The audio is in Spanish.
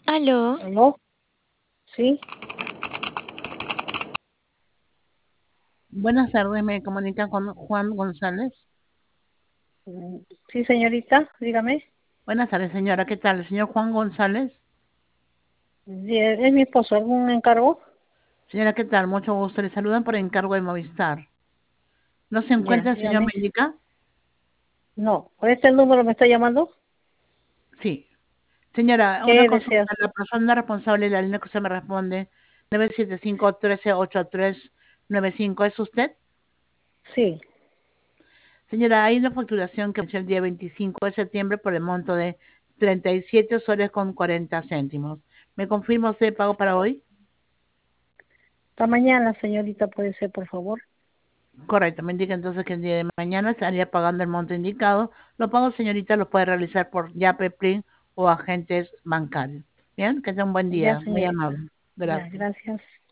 Aló, ¿Aló? Sí, Buenas tardes, me comunican con Juan González. mm, sí, señorita, dígame. Buenas tardes, señora, ¿qué tal? El señor Juan González. Sí, es mi esposo, ¿algún encargo? Señora, ¿qué tal? Mucho gusto. Le saludan por encargo de Movistar. ¿No se Ya, encuentra el señor dígame. Médica? No, ¿por este número me está llamando? Sí. Señora, una ¿Qué consulta. deseas? La persona responsable de la línea que usted me responde, 975-138395, ¿es usted? Sí, Señora, hay una facturación que venció el día 25 de septiembre por el monto de 37 soles con 40 céntimos. ¿Me confirma usted el pago para hoy? hasta mañana, señorita, puede ser, por favor. Correcto, me indica entonces que el día de mañana estaría pagando el monto indicado. Los pagos, señorita, los puede realizar por Yape, Plin o agentes bancarios. Bien, que tenga un buen Ya, día. Muy señorita. amable. Ya, Gracias. gracias.